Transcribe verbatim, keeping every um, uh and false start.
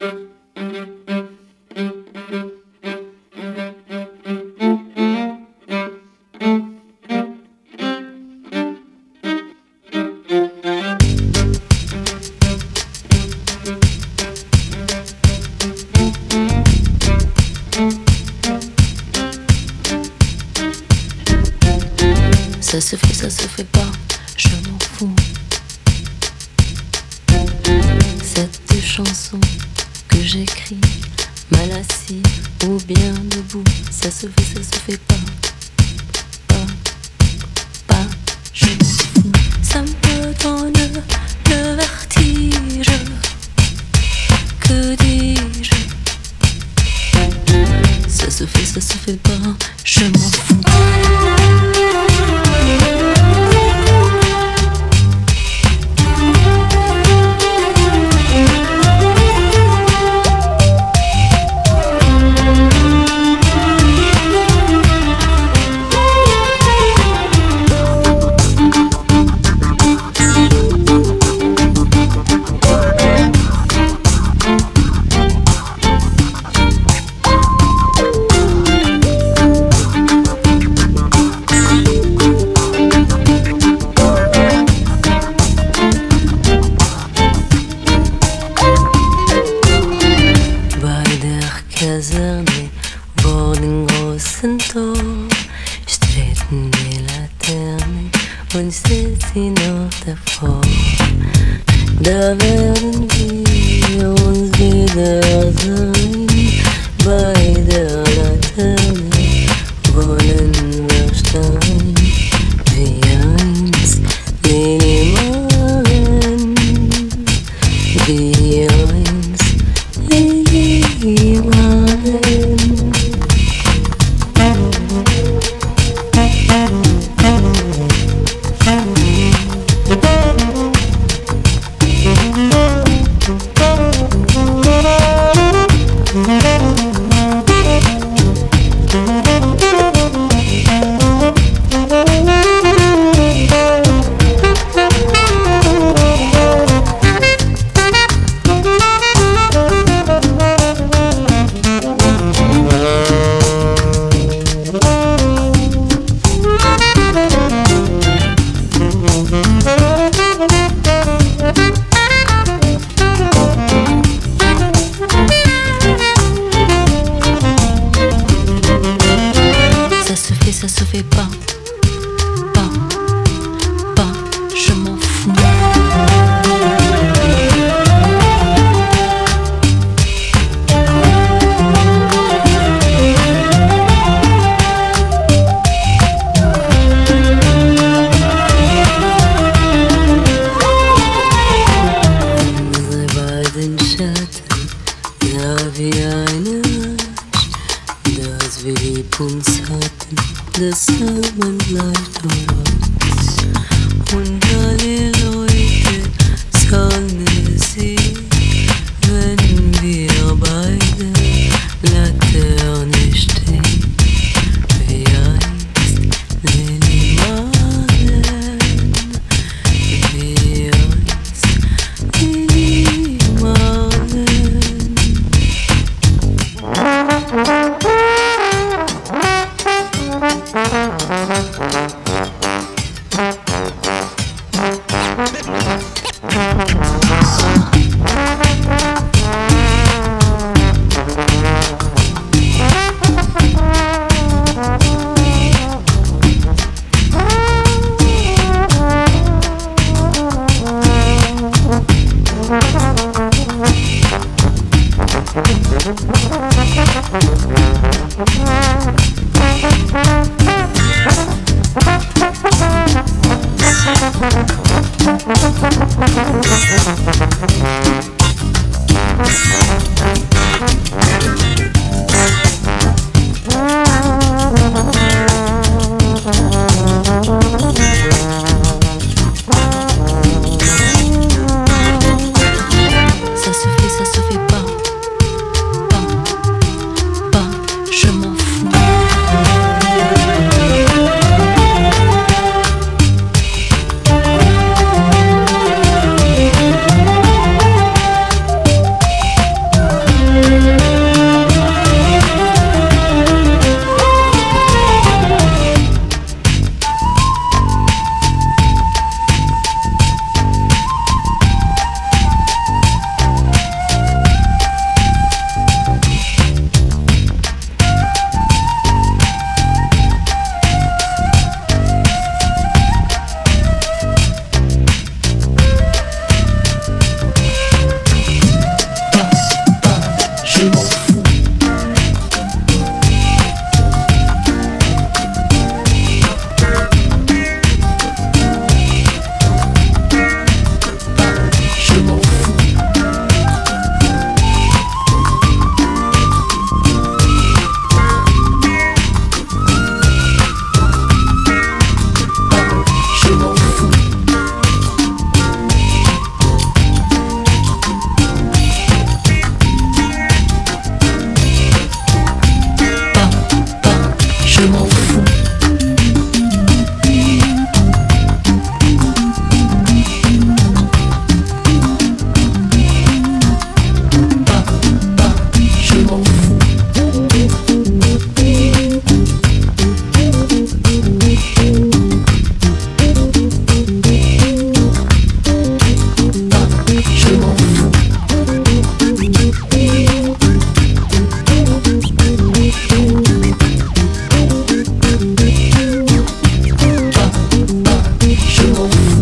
Ça se fait, ça se fait pas, je m'en fous. Cette chanson que j'écris, mal assis ou bien debout, ça se fait, ça se fait pas, pas, pas, je m'en fous. Ça me donne le vertige, que dis-je? Ça se fait, ça se fait pas, je m'en fous. Kaserne vor den großen Tor streiten die Laterne und steht sie noch davor. Da werden wir uns wiedersehen, bei der Laterne wollen wir stehen, wie einst Lili Marleen, wie einst Lili Marleen. Ça se fait pas, pas, pas, je m'en fous. Unsere beiden Schatten, ja wie eine Nacht, dass wir lieb uns hatten. Das Namen bleibt uns und alle Leute sollen es sehen, wenn wir beide Laterne stehen, wie einst Lili Marleen, wie einst Lili Marleen. m'en fous.